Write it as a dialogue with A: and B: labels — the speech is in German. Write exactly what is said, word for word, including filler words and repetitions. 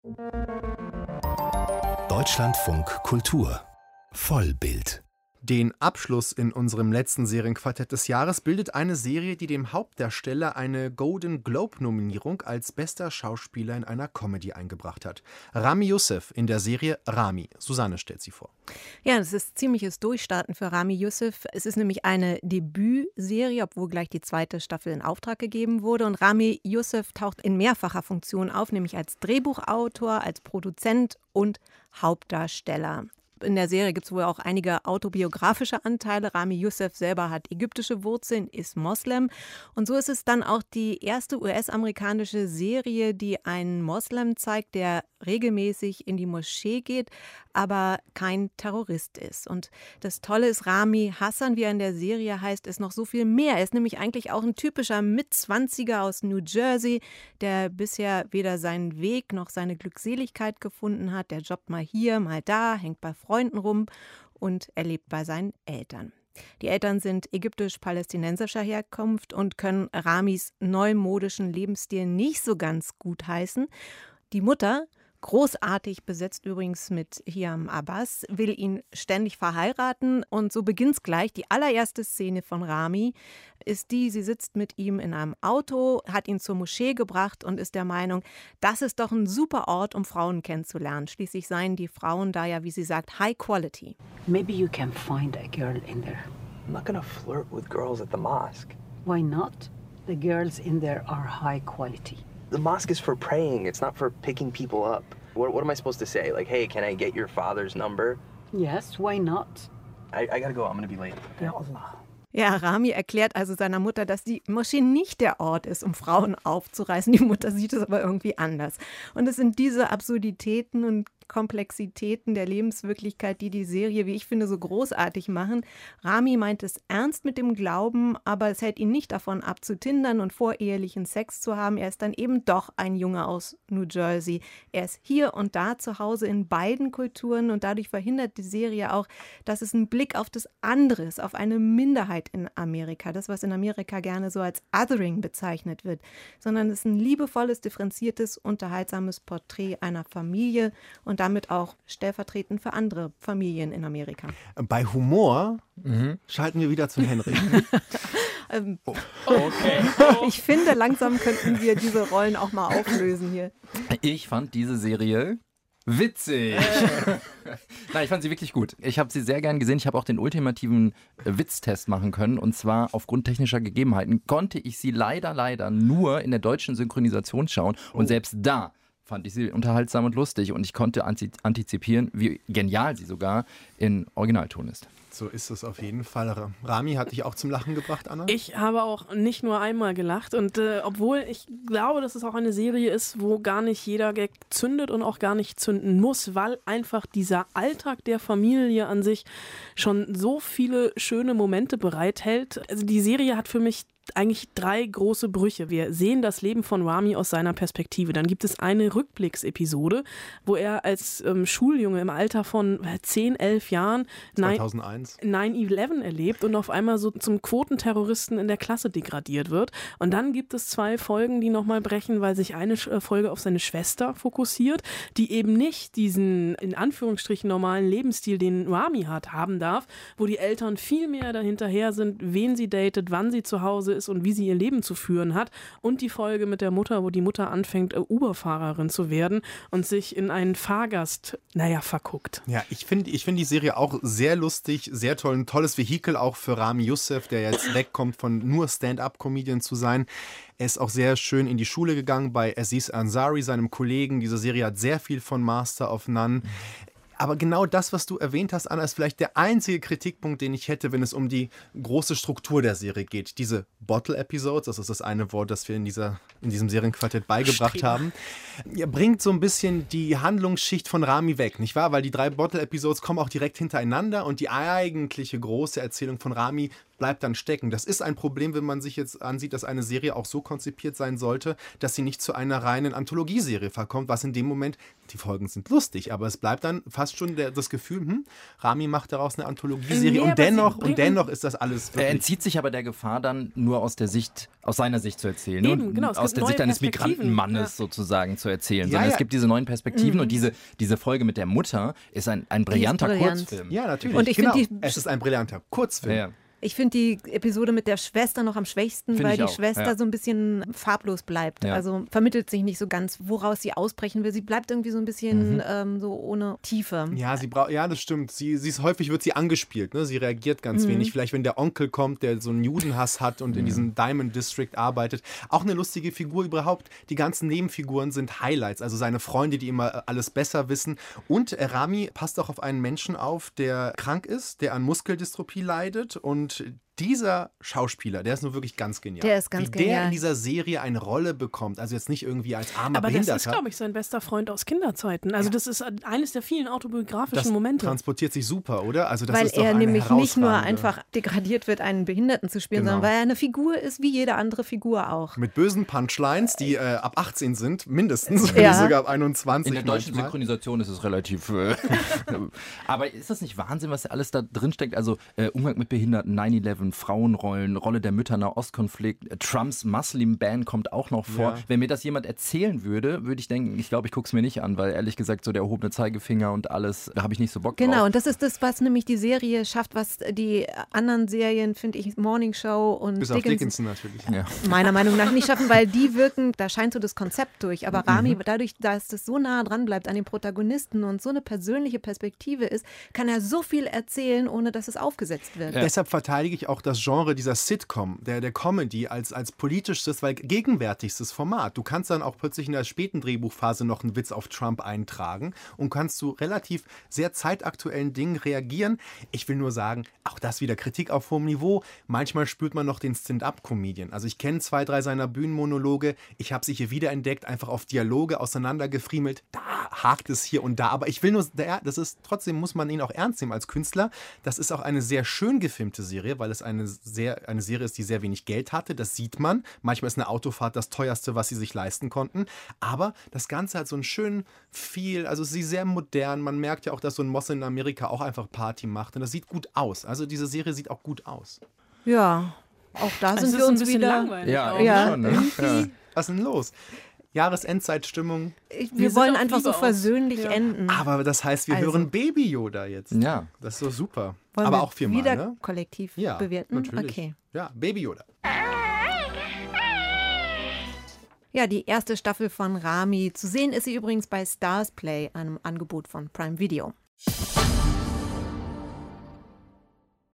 A: Deutschlandfunk Kultur Vollbild. Den Abschluss in unserem letzten Serienquartett des Jahres bildet eine Serie, die dem Hauptdarsteller eine Golden Globe-Nominierung als bester Schauspieler in einer Comedy eingebracht hat. Ramy Youssef in der Serie Ramy. Susanne stellt sie vor.
B: Ja, das ist ziemliches Durchstarten für Ramy Youssef. Es ist nämlich eine Debütserie, obwohl gleich die zweite Staffel in Auftrag gegeben wurde. Und Ramy Youssef taucht in mehrfacher Funktion auf, nämlich als Drehbuchautor, als Produzent und Hauptdarsteller. In der Serie gibt es wohl auch einige autobiografische Anteile. Ramy Youssef selber hat ägyptische Wurzeln, ist Moslem. Und so ist es dann auch die erste U S-amerikanische Serie, die einen Moslem zeigt, der regelmäßig in die Moschee geht, aber kein Terrorist ist. Und das Tolle ist, Ramy Hassan, wie er in der Serie heißt, ist noch so viel mehr. Er ist nämlich eigentlich auch ein typischer Mitzwanziger aus New Jersey, der bisher weder seinen Weg noch seine Glückseligkeit gefunden hat. Der jobbt mal hier, mal da, hängt bei Freunden rum und er lebt bei seinen Eltern. Die Eltern sind ägyptisch-palästinensischer Herkunft und können Ramys neumodischen Lebensstil nicht so ganz gutheißen. Die Mutter, großartig besetzt übrigens mit Hiam Abbas, will ihn ständig verheiraten und so beginnt's gleich. Die allererste Szene von Ramy ist die, sie sitzt mit ihm in einem Auto, hat ihn zur Moschee gebracht und ist der Meinung, das ist doch ein super Ort, um Frauen kennenzulernen. Schließlich seien die Frauen da ja, wie sie sagt, high quality.
C: Maybe you can find a girl in there.
D: I'm not gonna flirt with girls at the mosque.
C: Why not? The girls in there are high quality.
D: The mosque is for praying. It's not for picking people up. What, what am I supposed to say? Like, hey, can I get your father's number?
C: Yes, why not?
D: I, I gotta go. I'm gonna be late.
C: Ya Allah.
B: Ja, Ramy erklärt also seiner Mutter, dass die Moschee nicht der Ort ist, um Frauen aufzureißen. Die Mutter sieht es aber irgendwie anders. Und es sind diese Absurditäten und Komplexitäten der Lebenswirklichkeit, die die Serie, wie ich finde, so großartig machen. Ramy meint es ernst mit dem Glauben, aber es hält ihn nicht davon ab, zu tindern und vorehelichen Sex zu haben. Er ist dann eben doch ein Junge aus New Jersey. Er ist hier und da zu Hause in beiden Kulturen und dadurch verhindert die Serie auch, dass es einen Blick auf das andere ist, auf eine Minderheit in Amerika. Das, was in Amerika gerne so als Othering bezeichnet wird, sondern es ist ein liebevolles, differenziertes, unterhaltsames Porträt einer Familie und damit auch stellvertretend für andere Familien in Amerika.
A: Bei Humor mhm. schalten wir wieder zu Henry.
B: ähm, oh. Okay. Ich finde, langsam könnten wir diese Rollen auch mal auflösen hier.
E: Ich fand diese Serie witzig. Nein, ich fand sie wirklich gut. Ich habe sie sehr gern gesehen. Ich habe auch den ultimativen Witztest machen können. Und zwar aufgrund technischer Gegebenheiten konnte ich sie leider, leider nur in der deutschen Synchronisation schauen. Und oh. selbst da fand ich sie unterhaltsam und lustig und ich konnte antizipieren, wie genial sie sogar in Originalton ist.
A: So ist es auf jeden Fall. Ramy, hat dich auch zum Lachen gebracht, Anna?
F: Ich habe auch nicht nur einmal gelacht und äh, obwohl ich glaube, dass es auch eine Serie ist, wo gar nicht jeder Gag zündet und auch gar nicht zünden muss, weil einfach dieser Alltag der Familie an sich schon so viele schöne Momente bereithält. Also die Serie hat für mich eigentlich drei große Brüche. Wir sehen das Leben von Ramy aus seiner Perspektive. Dann gibt es eine Rückblicksepisode, wo er als ähm, Schuljunge im Alter von zehn, elf Jahren
A: zweitausendeins
F: nine eleven erlebt und auf einmal so zum Quotenterroristen in der Klasse degradiert wird. Und dann gibt es zwei Folgen, die nochmal brechen, weil sich eine Folge auf seine Schwester fokussiert, die eben nicht diesen, in Anführungsstrichen, normalen Lebensstil, den Ramy hat, haben darf, wo die Eltern viel mehr dahinterher sind, wen sie datet, wann sie zu Hause ist und wie sie ihr Leben zu führen hat. Und die Folge mit der Mutter, wo die Mutter anfängt, Uber-Fahrerin zu werden und sich in einen Fahrgast, naja, verguckt.
A: Ja, ich finde ich find die Serie auch sehr lustig, sehr toll. Ein tolles Vehikel auch für Ramy Youssef, der jetzt wegkommt von nur Stand-up-Comedian zu sein. Er ist auch sehr schön in die Schule gegangen bei Aziz Ansari, seinem Kollegen. Diese Serie hat sehr viel von Master of None. Aber genau das, was du erwähnt hast, Anna, ist vielleicht der einzige Kritikpunkt, den ich hätte, wenn es um die große Struktur der Serie geht. Diese Bottle-Episodes, das ist das eine Wort, das wir in, dieser, in diesem Serienquartett beigebracht Streben. haben, ja, bringt so ein bisschen die Handlungsschicht von Ramy weg, nicht wahr? Weil die drei Bottle-Episodes kommen auch direkt hintereinander und die eigentliche große Erzählung von Ramy bleibt dann stecken. Das ist ein Problem, wenn man sich jetzt ansieht, dass eine Serie auch so konzipiert sein sollte, dass sie nicht zu einer reinen Anthologieserie verkommt, was in dem Moment, die Folgen sind lustig, aber es bleibt dann fast schon der, das Gefühl, hm, Rami macht daraus eine Anthologieserie
F: Nee,
A: und
F: aber sie
A: dennoch,
F: bringen-
A: und dennoch ist das alles
E: Er
A: wirklich...
E: entzieht sich aber der Gefahr dann nur aus der Sicht, aus seiner Sicht zu erzählen.
F: Eben,
E: und
F: genau, es
E: aus
F: gibt
E: der Sicht
F: neue
E: eines
F: Perspektiven.
E: Migrantenmannes
F: Ja.
E: sozusagen zu erzählen.
A: Ja,
E: Sondern
A: ja.
E: es gibt diese neuen Perspektiven und diese, diese Folge mit der Mutter ist ein, ein brillanter
B: brillant.
E: Kurzfilm.
A: Ja, natürlich.
B: Und ich
A: genau.
B: finde die-
A: Es ist ein brillanter Kurzfilm.
E: Ja, ja.
B: Ich finde die Episode mit der Schwester noch am schwächsten,
E: Find
B: weil
E: ich
B: die
E: auch,
B: Schwester
E: ja.
B: so ein bisschen farblos bleibt.
E: Ja.
B: Also vermittelt sich nicht so ganz, woraus sie ausbrechen will. Sie bleibt irgendwie so ein bisschen
E: Mhm.
B: ähm, so ohne Tiefe.
A: Ja, sie braucht, ja, das stimmt. Sie, sie ist häufig wird sie angespielt, ne? Sie reagiert ganz
B: Mhm.
A: wenig. Vielleicht, wenn der Onkel kommt, der so einen Judenhass hat und in diesem Diamond District arbeitet. Auch eine lustige Figur überhaupt. Die ganzen Nebenfiguren sind Highlights. Also seine Freunde, die immer äh, alles besser wissen. Und äh, Rami passt auch auf einen Menschen auf, der krank ist, der an Muskeldystrophie leidet und dieser Schauspieler, der ist nur wirklich ganz genial.
B: Der ist ganz
A: Wie der
B: genial.
A: in dieser Serie eine Rolle bekommt. Also jetzt nicht irgendwie als armer
F: Aber das
A: Behinderter.
F: ist, glaube ich, sein bester Freund aus Kinderzeiten. Also das ist eines der vielen autobiografischen
A: das
F: Momente.
A: transportiert sich super, oder? Also das
B: Weil
A: ist doch
B: er
A: eine
B: nämlich nicht nur
A: herausragende-
B: einfach degradiert wird, einen Behinderten zu spielen,
A: Genau.
B: sondern weil er eine Figur ist, wie jede andere Figur auch.
A: Mit bösen Punchlines, die äh, ab achtzehn sind, mindestens, wenn
B: Ja.
A: nicht sogar ab einundzwanzig.
E: In der deutschen
A: manchmal.
E: Synchronisation ist es relativ. Äh, aber ist das nicht Wahnsinn, was da alles da drin steckt? Also äh, Umgang mit Behinderten, neun elf, Frauenrollen, Rolle der Mütter, Nahostkonflikt, äh, Trumps Muslim-Ban kommt auch noch vor.
A: Ja.
E: Wenn mir das jemand erzählen würde, würde ich denken, ich glaube, ich gucke es mir nicht an, weil ehrlich gesagt, so der erhobene Zeigefinger und alles, da habe ich nicht so Bock
B: Genau,
E: drauf.
B: und das ist das, was nämlich die Serie schafft, was die anderen Serien, finde ich, Morning Show und
A: Bis auf
B: Dickinson,
A: Dickinson natürlich.
E: Ja.
B: meiner Meinung nach nicht schaffen, weil die wirken, da scheint so das Konzept durch. Aber Rami,
A: Mhm.
B: dadurch, dass es so nah dran bleibt an den Protagonisten und so eine persönliche Perspektive ist, kann er so viel erzählen, ohne dass es aufgesetzt wird.
A: Deshalb verteidige ich auch das Genre dieser Sitcom, der, der Comedy, als, als politischstes, weil gegenwärtigstes Format. Du kannst dann auch plötzlich in der späten Drehbuchphase noch einen Witz auf Trump eintragen und kannst zu relativ sehr zeitaktuellen Dingen reagieren. Ich will nur sagen, auch das wieder Kritik auf hohem Niveau. Manchmal spürt man noch den Stand-up-Comedian. Also ich kenne zwei, drei seiner Bühnenmonologe. Ich habe sie hier wiederentdeckt, einfach auf Dialoge auseinandergefriemelt. Da hakt es hier und da. Aber ich will nur, das ist trotzdem, muss man ihn auch ernst nehmen als Künstler. Das ist auch eine sehr schön gefilmte Serie, weil es eine, sehr, eine Serie ist, die sehr wenig Geld hatte. Das sieht man. Manchmal ist eine Autofahrt das teuerste, was sie sich leisten konnten. Aber das Ganze hat so einen schönen Feel. Also sie ist sehr modern. Man merkt ja auch, dass so ein Mosse in Amerika auch einfach Party macht. Und das sieht gut aus. Also diese Serie sieht auch gut aus.
B: Ja, auch da
F: Es
B: sind
F: ist
B: wir
F: ein
B: uns
F: bisschen
B: wieder.
F: langweilig.
E: Ja,
F: auch.
B: Ja,
E: schon, ne?
B: irgendwie.
A: Was ist denn los? Jahresendzeitstimmung.
B: Ich, wir,
F: Wir sind
B: wollen
F: auf
B: einfach so
F: Liebe aus.
B: versöhnlich
F: Ja.
B: enden.
A: Aber das heißt, wir
B: Also.
A: hören Baby Yoda jetzt.
E: Ja.
A: Das ist so super.
B: Wollen
A: Aber
B: wir
A: auch viermal,
B: wieder
A: ne?
B: kollektiv
A: Ja,
B: bewerten?
A: natürlich.
B: Okay.
A: Ja, Baby Yoda.
B: Ja, die erste Staffel von Rami. Zu sehen ist sie übrigens bei Stars Play, einem Angebot von Prime Video.